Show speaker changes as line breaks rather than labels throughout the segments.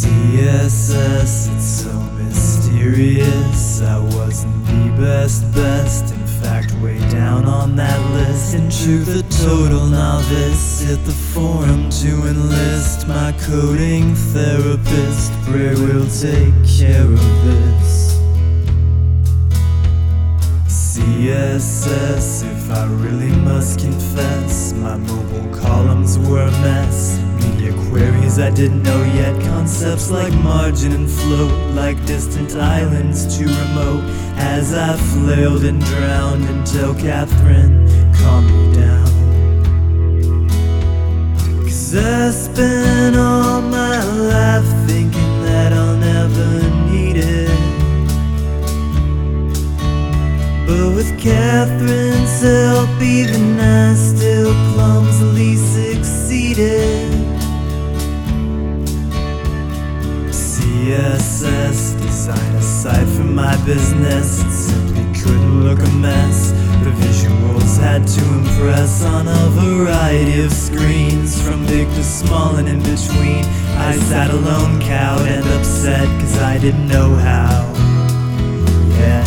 CSS, it's so mysterious. I wasn't the best, in fact way down on that list. In truth, a total novice. Hit the forum to enlist my coding therapist. Bray will take care of this. CSS, if I really must confess, my mobile columns were a mess. Media queries I didn't know yet, concepts like margin and float, like distant islands too remote. As I flailed and drowned until Catherine calmed me down. 'Cause I spent all my life thinking that I'll never need it, but with Catherine's help, even I still clumsily succeeded. CSS, design a site for my business. It simply couldn't look a mess. The visuals had to impress on a variety of screens, from big to small and in between. I sat alone, cowed and upset, 'cause I didn't know how. Yeah.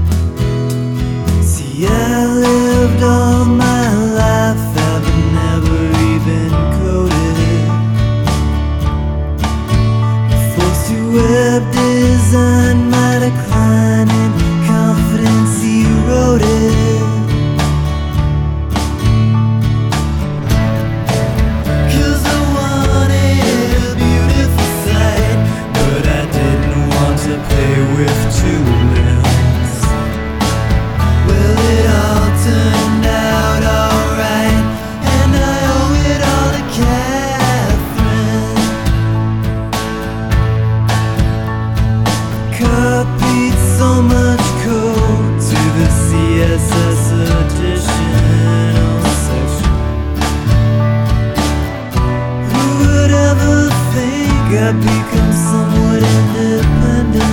I lived all my life, having never even coded it. Forced to web design, my decline in confidence eroded. 'Cause I wanted a beautiful sight, but I didn't want to play with two limbs. Well, it all turned out alright, and I owe it all to Catherine. Copied so much code to the CSS additional section. Who would ever think I'd become somewhat independent?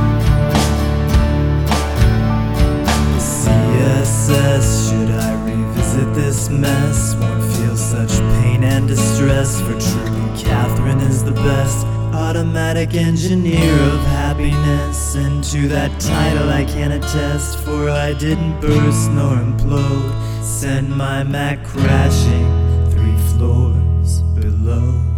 Should I revisit this mess? One feels such pain and distress, for truly Catherine is the best automatic engineer of happiness. And to that title I can attest, for I didn't burst nor implode, send my Mac crashing 3 floors below.